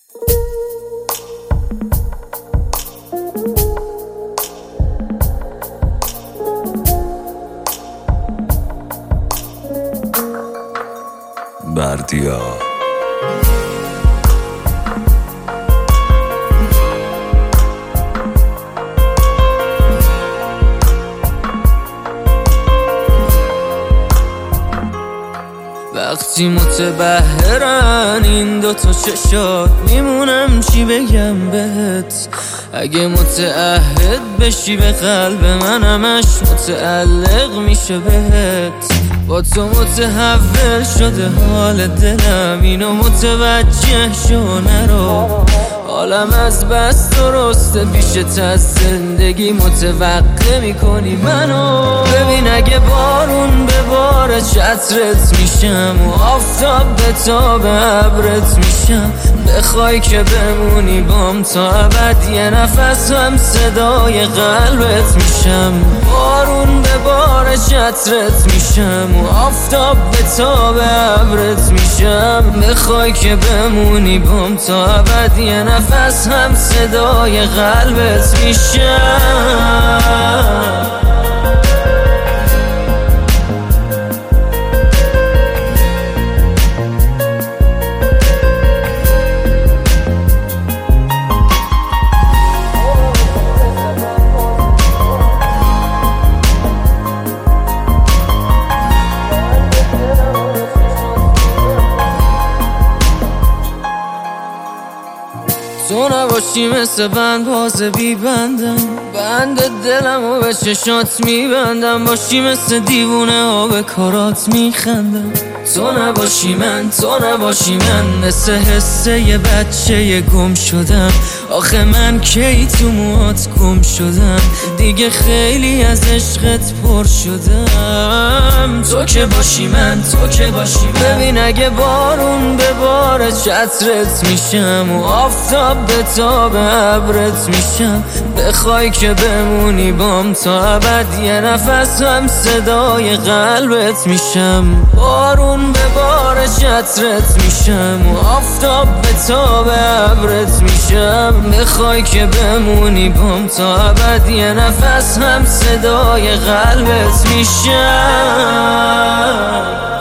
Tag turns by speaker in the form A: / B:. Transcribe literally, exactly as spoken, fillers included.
A: بردیا
B: وقتی متبهرن این دوتا چشات میمونم چی بگم بهت. اگه متعهد بشی به قلب من همش متعلق میشه بهت. با تو متحول شده حال دلم، اینو متوجه شو نرو. حالم از بس درسته پیشت از زندگی متوقع میکنی منو. ببین اگه بارون به بار چترت میشم و آفتاب به تاب ابرت میشم. بخوای که بمونی بام تا ابد یه نفس هم صدای قلبت میشم. بارون به بار چترت میشم و آفتاب به تاب ابرت میشم. بخوای که بمونی بام تا ابد یه نفس هم صدای قلبت میشم. تو نباشی مثل بند باز بی بندم، بند دلم و به چشات میبندم. باشی مثل دیوونه ها به کارات میخندم. تو نباشی من، تو نباشی من مثل حسه یه بچه یه گم شدم. آخه من کی تو موهات گم شدم، دیگه خیلی از عشقت پر شدم. تو که باشی من، تو که باشی من. ببین اگه بارون به بار چترت میشم و آفتاب به تاب ابرت میشم. بخوای که بمونی بام تا ابد یه نفس هم صدای قلبت میشم. بارون به بار چترت میشم و آفتاب به تاب ابرت میشم. بخوای که بمونی بام تا ابد یه نفس هم صدای قلبت میشم.